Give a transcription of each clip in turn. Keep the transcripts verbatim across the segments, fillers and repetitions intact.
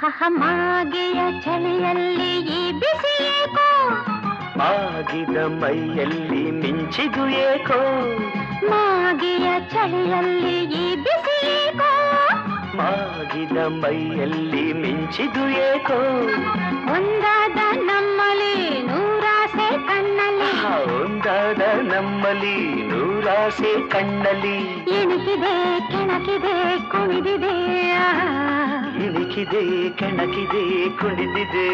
ಮಾಗೆಯ ಚಳಿಯಲ್ಲಿ ಈ ಬಿಸಿ ಏಕೋ, ಮಾಗಿದ ಮೈಯಲ್ಲಿ ಮಿಂಚಿದು ಏಕೋ, ಮಾಗೆಯ ಚಳಿಯಲ್ಲಿ ಈ ಬಿಸಿ ಏಕೋ, ಮಾಗಿದ ಮೈಯಲ್ಲಿ ಮಿಂಚಿದು ಏಕೋ, ಒಂದಾದ ನಮ್ಮಲ್ಲಿ ನೂರಾಸೆ ಕಣ್ಣಲ್ಲಿ, ಒಂದಾದ ನಮ್ಮಲ್ಲಿ ನೂರಾಸೆ ಕಣ್ಣಲ್ಲಿ, ಇಣುಕಿದೆ ಕೆಣಕಿದೆ ಕುಣಿದಿದೆ, ಇಣುಕಿದೆ ಕೆಣಕಿದೆ ಕುಣಿದಿದೆ.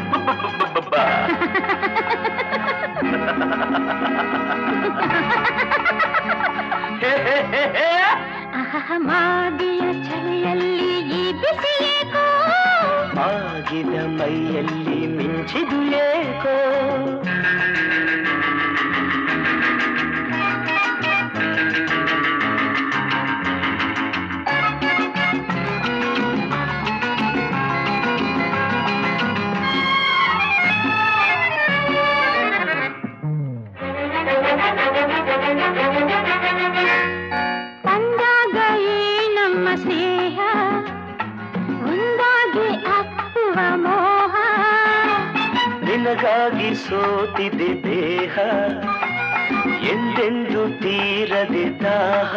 ಮಾಗಿಯ ಚಳಿಯಲ್ಲಿ ಈ ಬಿಸಿ ಏಕೋ, ಮಾಗಿದ ಮೈಯಲ್ಲಿ ಮಿಂಚಿದು ಏಕೋ. ಸ್ನೇಹ ಒಂದಾಗಿ ಅಪ್ಪುವ ಮೋಹ, ನಿನಗಾಗಿ ಸೋತಿದೆ ದೇಹ ಎಂದೆಂದು ತೀರದೆ ದಾಹ,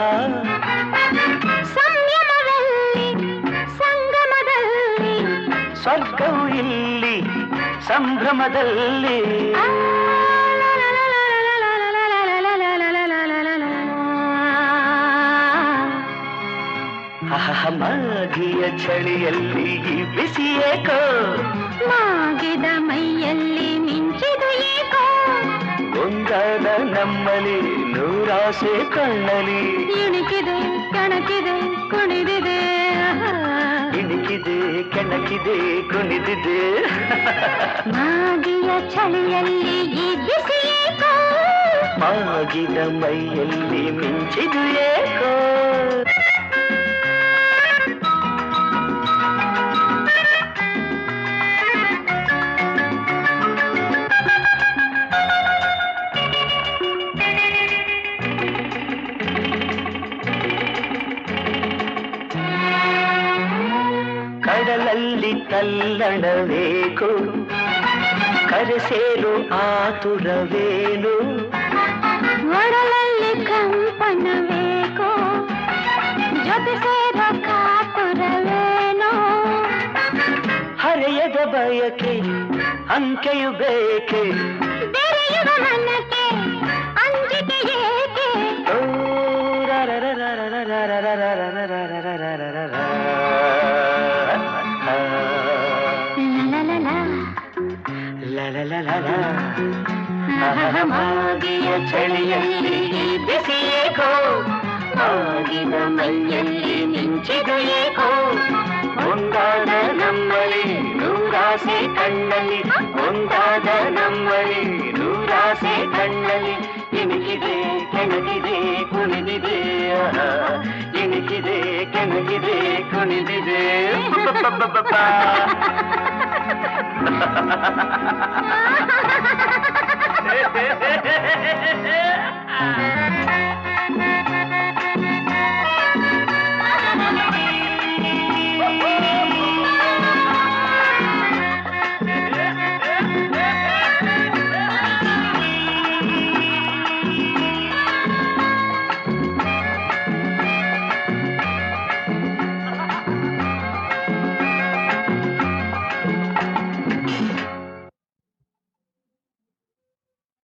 ಸಂಯಮದಲ್ಲಿ ಸಂಗಮದಲ್ಲಿ ಸ್ವರ್ಗವು ಇಲ್ಲಿ ಸಂಭ್ರಮದಲ್ಲಿ, ಮಾಗಿಯ ಚಳಿಯಲ್ಲಿ ಬಿಸಿ ಏಕೋ, ಮಾಗಿದ ಮೈಯಲ್ಲಿ ಮಿಂಚಿದು ಏಕೋ, ಒಂದಾದ ನಮ್ಮಲ್ಲಿ ನೂರಾಸೆ ಕಣ್ಣಲ್ಲಿ, ಇಣುಕಿದೆ ಕೆಣಕಿದೆ ಕುಣಿದಿದೆ, ಇಣುಕಿದೆ ಕೆಣಕಿದೆ ಕುಣಿದಿದೆ. ಮಾಗಿಯ ಚಳಿಯಲ್ಲಿ ಈ ಬಿಸಿ ಏಕೋ, ಮಾಗಿದ ಮೈಯಲ್ಲಿ ಮಿಂಚಿದು ಏಕೋ. ಕಡಲಲ್ಲಿ ತಲ್ಲಣವೇಕೋ, ಕರೆಸೇರು ಆತುರವೇನು, ಒಡಲಲ್ಲಿ ಕಂಪನವೇಕೋ, ಜೊತೆ ಸೇರ ಕಾತುರವೇನೋ, ಹರೆಯದ ಬಯಕೆ ಅಂಕೆಯು ಬೇಕೆ, ಬೆರೆಯುವ ಮನಕ್ಕೆ ಅಂಜಿಕೆ ಏಕೆ, ಮಾಗಿಯ ಚಳಿಯಲ್ಲಿ ಬಿಸಿ ಏಕೋ, ಮಾಗಿದ ಮೈಯಲ್ಲಿ ಮಿಂಚಿದು ಏಕೋ, ಒಂದಾದ ನಮ್ಮಲ್ಲಿ ನೂರಾಸೆ ಕಣ್ಣಲ್ಲಿ, ಒಂದಾದ ನಮ್ಮಲ್ಲಿ ನೂರಾಸೆ ಕಣ್ಣಲ್ಲಿ, ಇಣುಕಿದೆ ಕೆಣಕಿದೆ ಕುಣಿದಿದೆ, ಇಣುಕಿದೆ ಕೆಣಕಿದೆ ಕುಣಿದಿದೆ. ha ha ha ha